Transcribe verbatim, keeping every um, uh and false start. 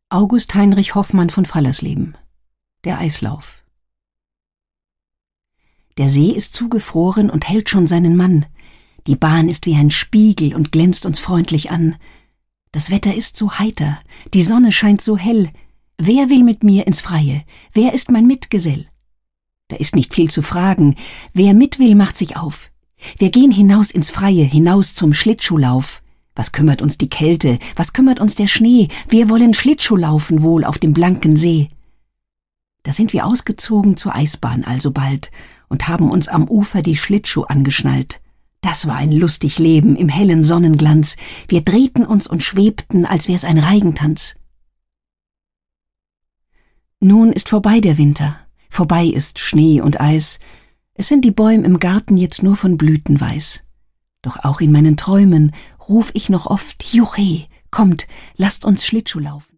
August Heinrich Hoffmann von Fallersleben. Der Eislauf. Der See ist zugefroren und hält schon seinen Mann. Die Bahn ist wie ein Spiegel und glänzt uns freundlich an. Das Wetter ist so heiter, die Sonne scheint so hell. Wer will mit mir ins Freie? Wer ist mein Mitgesell? Da ist nicht viel zu fragen. Wer mit will, macht sich auf. Wir gehen hinaus ins Freie, hinaus zum Schlittschuhlauf. Was kümmert uns die Kälte, was kümmert uns der Schnee? Wir wollen Schlittschuh laufen wohl auf dem blanken See. Da sind wir ausgezogen zur Eisbahn alsobald und haben uns am Ufer die Schlittschuh angeschnallt. Das war ein lustig Leben im hellen Sonnenglanz. Wir drehten uns und schwebten, als wär's ein Reigentanz. Nun ist vorbei der Winter, vorbei ist Schnee und Eis. Es sind die Bäume im Garten jetzt nur von Blüten weiß. Doch auch in meinen Träumen ruf ich noch oft: Juchhe, kommt, lasst uns Schlittschuh laufen.